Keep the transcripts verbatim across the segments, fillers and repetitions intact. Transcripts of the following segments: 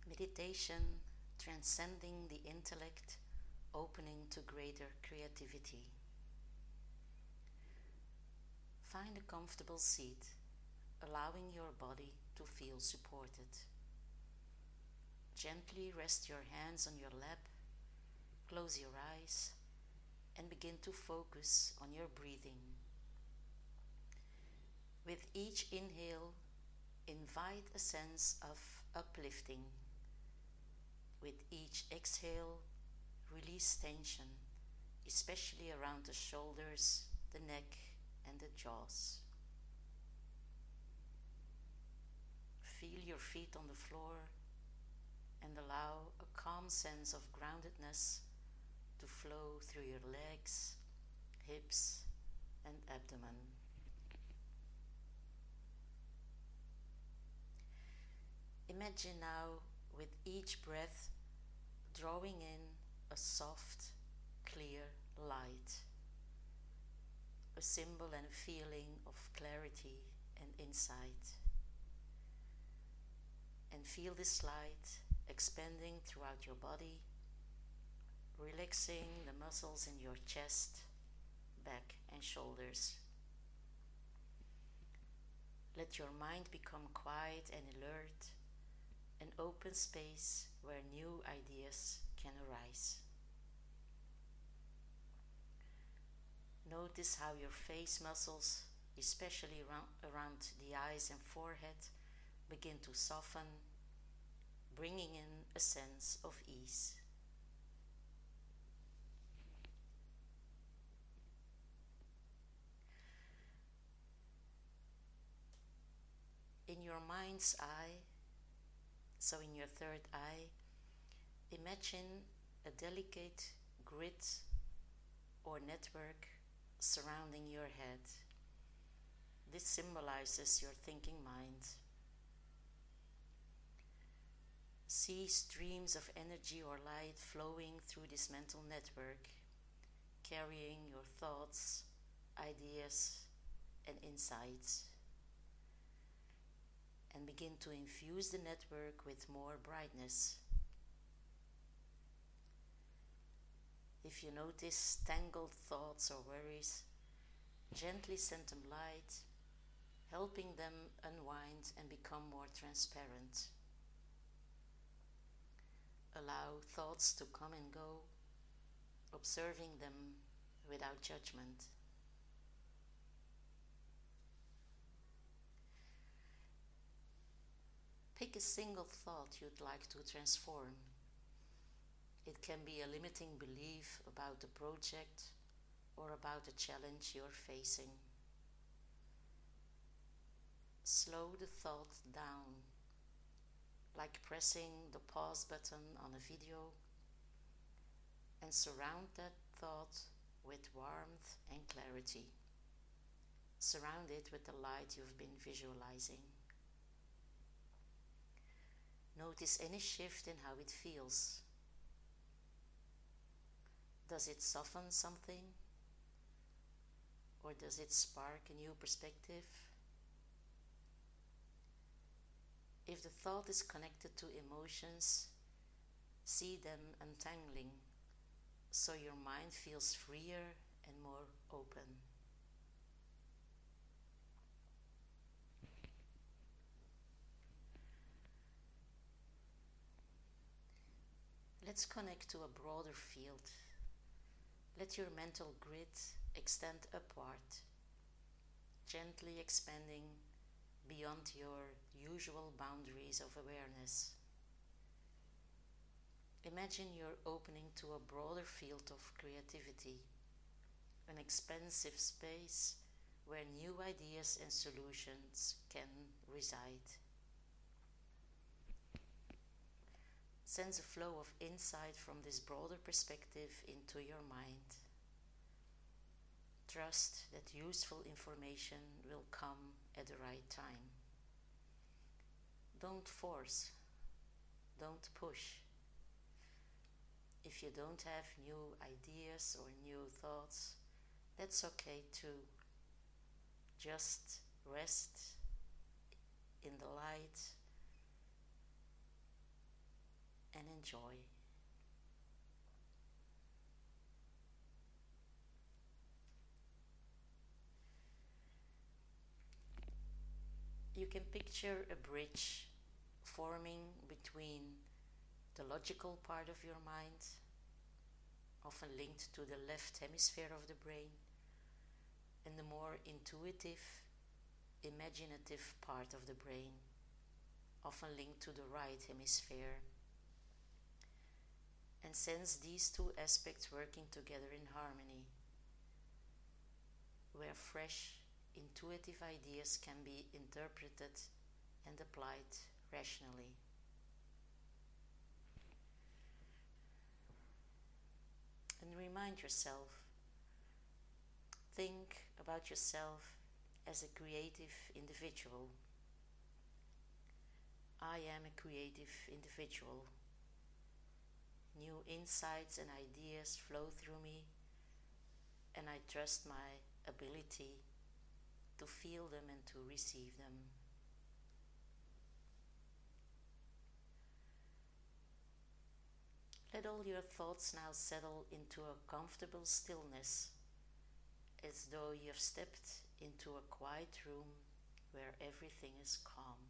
Meditation transcending the intellect, opening to greater creativity. Find a comfortable seat, allowing your body to feel supported. Gently rest your hands on your lap, close your eyes, and begin to focus on your breathing. With each inhale, invite a sense of uplifting. With each exhale, release tension, especially around the shoulders, the neck, and the jaws. Feel your feet on the floor and allow a calm sense of groundedness to flow through your legs, hips, and abdomen. Imagine now, with each breath, drawing in a soft, clear light, a symbol and a feeling of clarity and insight. And feel this light expanding throughout your body, relaxing the muscles in your chest, back, and shoulders. Let your mind become quiet and alert, an open space where new ideas can arise. Notice how your face muscles, especially around the eyes and forehead, begin to soften, bringing in a sense of ease. In your mind's eye, so in your third eye, imagine a delicate grid or network surrounding your head. This symbolizes your thinking mind. See streams of energy or light flowing through this mental network, carrying your thoughts, ideas, and insights. And begin to infuse the network with more brightness. If you notice tangled thoughts or worries, gently send them light, helping them unwind and become more transparent. Allow thoughts to come and go, observing them without judgment. Pick a single thought you'd like to transform. It can be a limiting belief about the project or about the challenge you're facing. Slow the thought down, like pressing the pause button on a video, and surround that thought with warmth and clarity. Surround it with the light you've been visualizing. Notice any shift in how it feels. Does it soften something? Or does it spark a new perspective? If the thought is connected to emotions, see them untangling, so your mind feels freer and more open. Let's connect to a broader field. Let your mental grid extend upward, gently expanding beyond your usual boundaries of awareness. Imagine you're opening to a broader field of creativity, an expansive space where new ideas and solutions can reside. Sense a flow of insight from this broader perspective into your mind. Trust that useful information will come at the right time. Don't force, don't push. If you don't have new ideas or new thoughts, that's okay too. Just rest in the light enjoy. You can picture a bridge forming between the logical part of your mind, often linked to the left hemisphere of the brain, and the more intuitive, imaginative part of the brain, often linked to the right hemisphere. And sense these two aspects working together in harmony, where fresh, intuitive ideas can be interpreted and applied rationally. And remind yourself, think about yourself as a creative individual. I am a creative individual. New insights and ideas flow through me, and I trust my ability to feel them and to receive them. Let all your thoughts now settle into a comfortable stillness, as though you have stepped into a quiet room where everything is calm.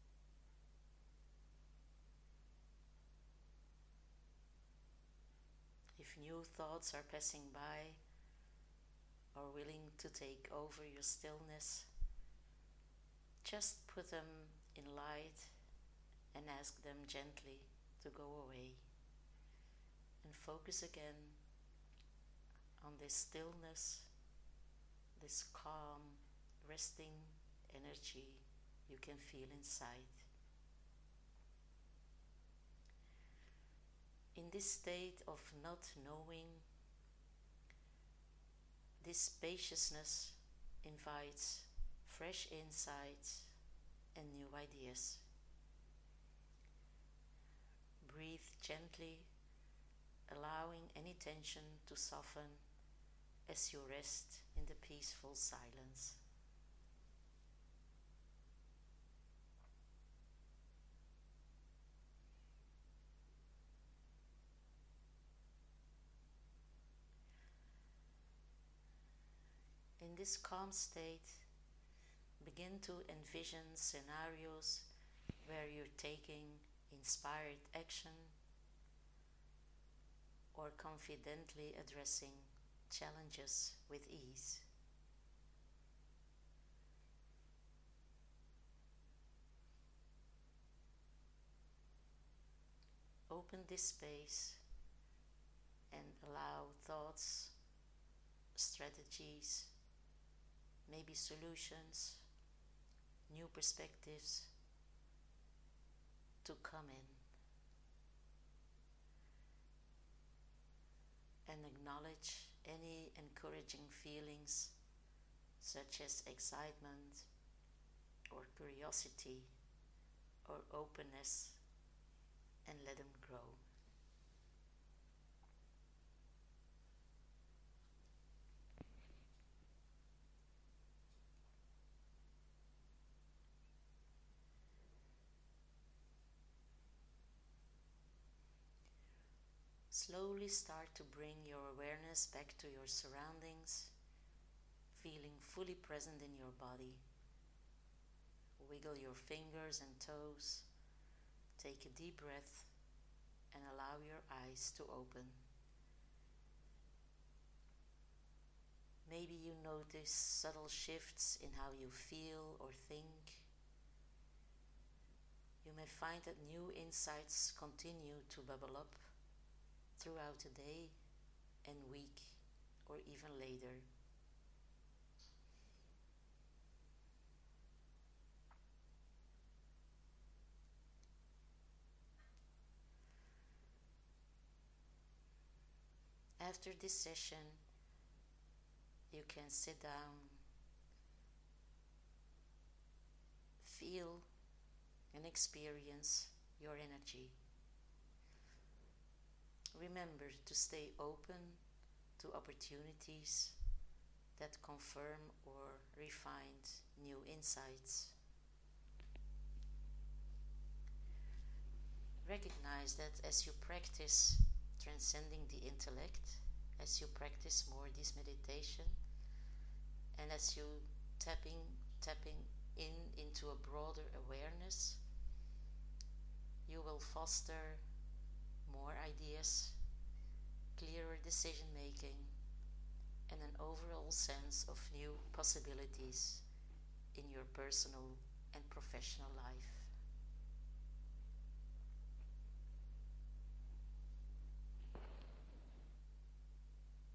If new thoughts are passing by or willing to take over your stillness, just put them in light and ask them gently to go away. And focus again on this stillness, this calm, resting energy you can feel inside. In this state of not knowing, this spaciousness invites fresh insights and new ideas. Breathe gently, allowing any tension to soften as you rest in the peaceful silence. In this calm state, begin to envision scenarios where you're taking inspired action or confidently addressing challenges with ease. Open this space and allow thoughts, strategies, maybe solutions, new perspectives to come in. And acknowledge any encouraging feelings such as excitement or curiosity or openness, and let them grow. Slowly start to bring your awareness back to your surroundings, feeling fully present in your body. Wiggle your fingers and toes, take a deep breath, and allow your eyes to open. Maybe you notice subtle shifts in how you feel or think. You may find that new insights continue to bubble up throughout the day and week, or even later. After this session, you can sit down, feel and experience your energy. Remember to stay open to opportunities that confirm or refine new insights. Recognize realize that as you practice transcending the intellect, as you practice more this meditation, and as you tapping tapping in into a broader awareness, you will foster more ideas, clearer decision making, and an overall sense of new possibilities in your personal and professional life.